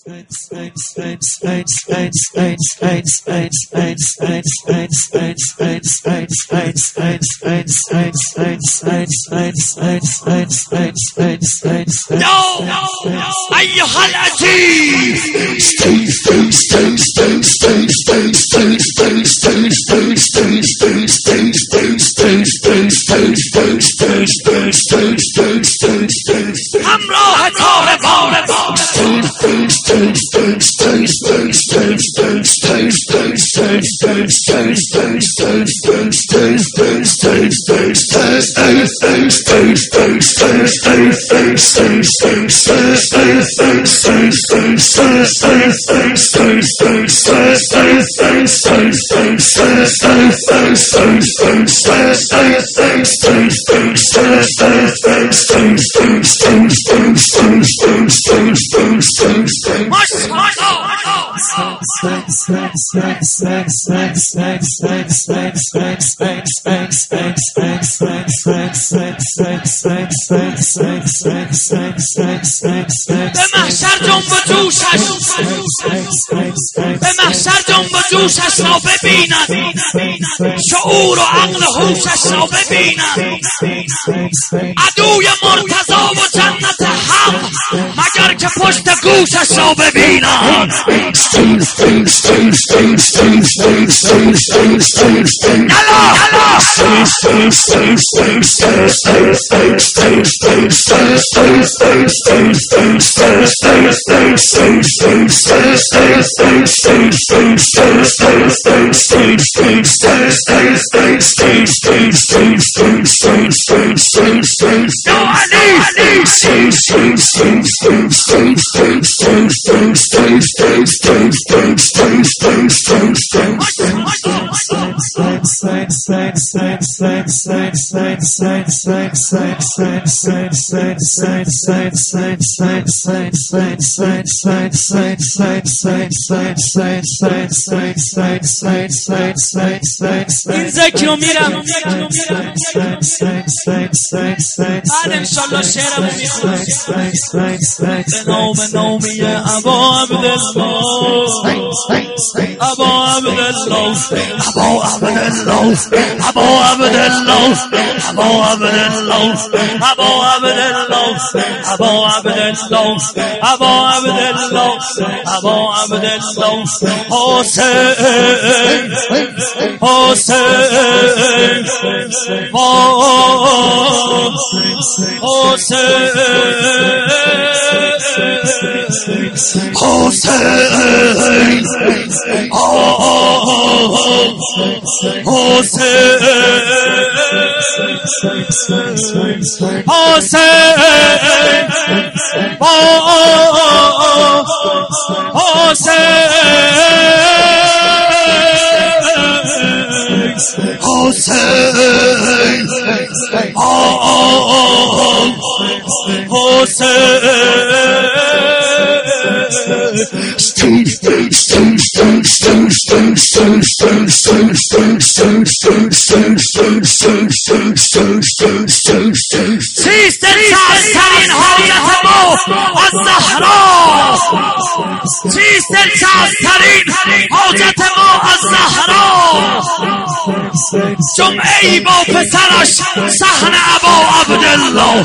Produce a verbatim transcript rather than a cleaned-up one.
أيها العزيز همراه طالبان به محشر جنب و جوشش به محشر جنب و جوشش را ببینن، شعور و عقل هوشش را ببینن، عدوی مرتضی و جنت حق مگر که پشت گوشش را ببینن. این ذکر رو میرم بعد انشالله شعرمو میخونم. به نام نامی ابا عبدالله ابا عبدالله ابا عبدالله ابا عبدالله ابا عبدالله ابا عبدالله ابا عبدالله ابا عبدالله ابا عبدالله حسین حسین حسین حسین چیست چشمترین حالیت ما از زهرا؟ چیست چشمترین حاجت ما از زهرا؟ جمعه ای با پسرش صحن ابا عبدالله